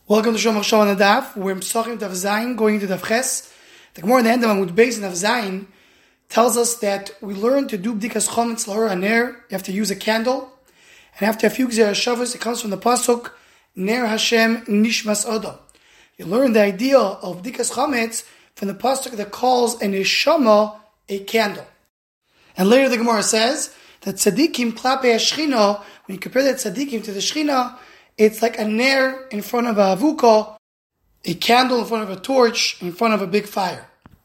Welcome to Shomach Shom on the Daf. We're Pesachim Daf Zayin, going into Daf Ches. The Gemara in the end of Amud Beis in Daf Zayin tells us that we learn to do Bdikas Chometz L'Or HaNer. You have to use a candle. And after a few Gzerah Shavos, it comes from the Pasuk, Ner Hashem Nishmas Adam. You learn the idea of Bdikas Chometz from the Pasuk that calls a Neshama a candle. And later the Gemara says that Tzadikim Klape HaShechina, when you compare that Tzadikim to the Shechina, it's like a ner in front of a avuka, a candle in front of a torch, in front of a big fire.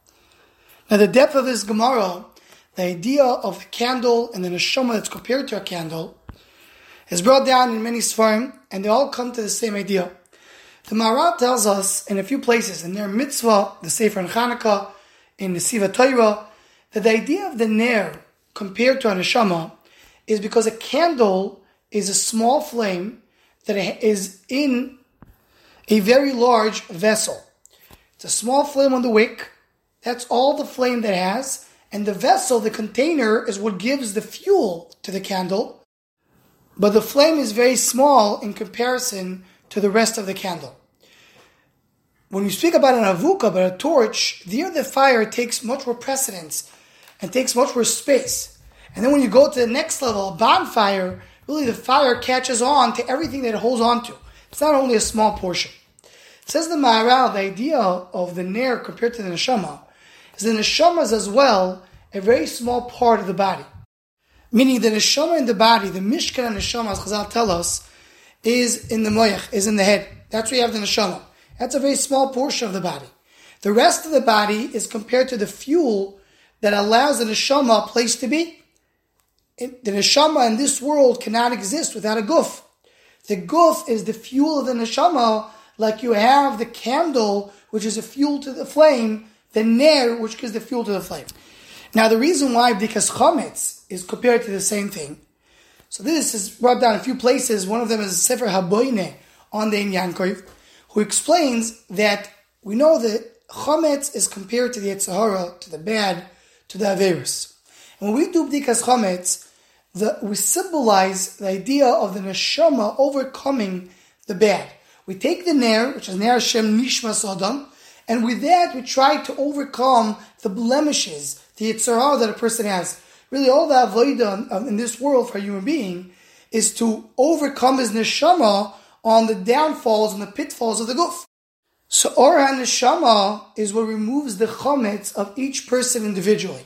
Now the depth of this Gemara, the idea of the candle and the neshama that's compared to a candle, is brought down in many Sfarim, and they all come to the same idea. The Maharal tells us in a few places, in their mitzvah, the Sefer in Chanukah, in the Siva Torah, that the idea of the ner compared to a neshama is because a candle is a small flame that is in a very large vessel. It's a small flame on the wick. That's all the flame that it has. And the vessel, the container, is what gives the fuel to the candle. But the flame is very small in comparison to the rest of the candle. When you speak about an avuka, about a torch, there the fire takes much more precedence and takes much more space. And then when you go to the next level, a bonfire, really the fire catches on to everything that it holds on to. It's not only a small portion. It says the Maharal, the idea of the ner compared to the neshama, is the neshama is as well a very small part of the body. Meaning the neshama in the body, the mishkan neshama, as Chazal tell us, is in the moyach, is in the head. That's where you have the neshama. That's a very small portion of the body. The rest of the body is compared to the fuel that allows the neshama a place to be. The neshama in this world cannot exist without a guf. The guf is the fuel of the neshama, like you have the candle, which is a fuel to the flame, the ner, which gives the fuel to the flame. Now, the reason why Bdikas Chometz is compared to the same thing, so this is brought down a few places. One of them is Sefer Haboine on the Inyan Koif, who explains that we know that Chometz is compared to the Yetzer Hara, to the bad, to the Averis. And when we do Bdikas Chometz, we symbolize the idea of the neshama overcoming the bad. We take the ner, which is ner Hashem nishmas adam, and with that we try to overcome the blemishes, the Yetzer Hara that a person has. Really, all the avodah in this world for a human being is to overcome his neshama on the downfalls and the pitfalls of the guf. So Or HaNeshama is what removes the chometz of each person individually.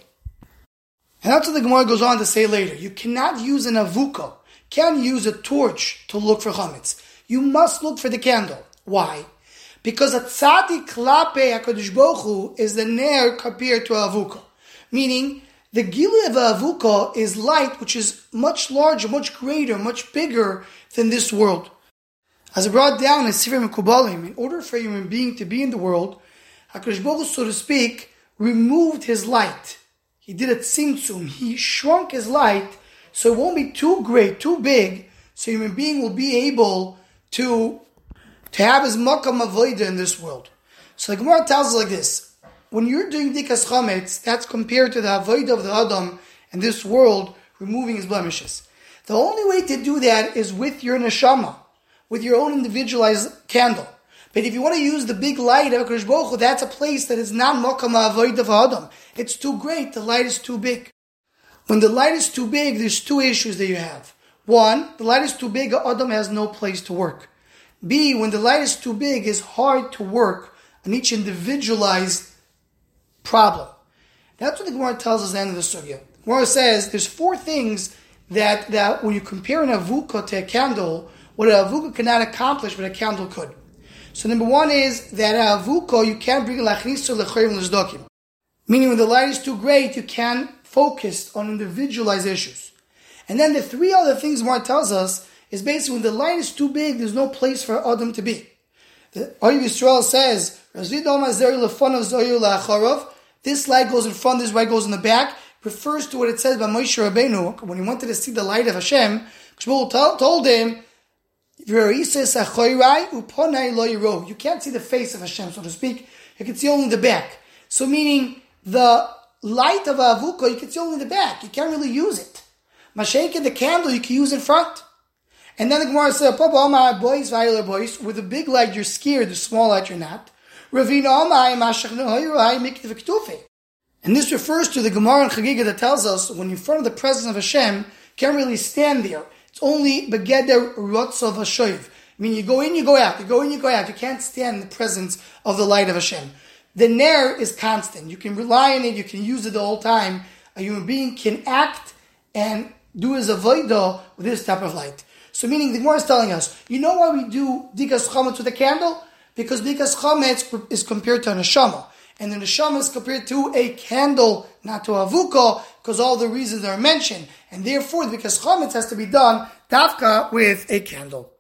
And that's what the Gemara goes on to say later. You cannot use an avuka, can't use a torch to look for chametz. You must look for the candle. Why? Because a tzaddik klape HaKadosh Baruch Hu is the ner compared to a avuka. Meaning, the gilui of a avuka is light, which is much larger, much greater, much bigger than this world. As it brought down in Sifrei Mekubalim, in order for a human being to be in the world, HaKadosh Baruch Hu, so to speak, removed his light. He did a tzimtzum. He shrunk his light so it won't be too great, too big, so a human being will be able to have his makam avodah in this world. So the Gemara tells us like this. When you're doing Bdikas Chometz, that's compared to the avodah of the Adam in this world, removing his blemishes. The only way to do that is with your neshama, with your own individualized candle. But if you want to use the big light of HaKadosh Baruch Hu, that's a place that is not makam avodah of Adam. It's too great, the light is too big. When the light is too big, there's two issues that you have. One, the light is too big, Adam has no place to work. B, when the light is too big, it's hard to work on each individualized problem. That's what the Gemara tells us at the end of the sugya. The Gemara says there's four things that when you compare an avuka to a candle, what an avuka cannot accomplish, but a candle could. So number one is that a avuka, you can't bring lachniso lechorim l'zdokim. Meaning when the light is too great, you can't focus on individualized issues. And then the three other things Mar tells us is basically when the light is too big, there's no place for Adam to be. The Oyev Yisrael says, this light goes in front, this light goes in the back, refers to what it says by Moshe Rabbeinu. When he wanted to see the light of Hashem, Shmuel told him, you can't see the face of Hashem, so to speak. You can see only the back. So meaning, the light of a avuka, you can see only the back. You can't really use it. Mashayk, the candle, you can use in front. And then the Gemara says, Papa, my boys, viola boys, with a big light you're scared, the small light you're not. And this refers to the Gemara in Chagiga that tells us when you're in front of the presence of Hashem, can't really stand there. It's only begeder rotzav hashoiv. I mean, you go in, you go out. You go in, you go out. You can't stand in the presence of the light of Hashem. The ner is constant. You can rely on it. You can use it the whole time. A human being can act and do his avodah with this type of light. So meaning the Gemara is telling us, you know why we do dikas chametz with a candle? Because dikas chametz is compared to a neshama. And the neshama is compared to a candle, not to a avuka, because all the reasons are mentioned. And therefore, dikas chametz has to be done dafka with a candle.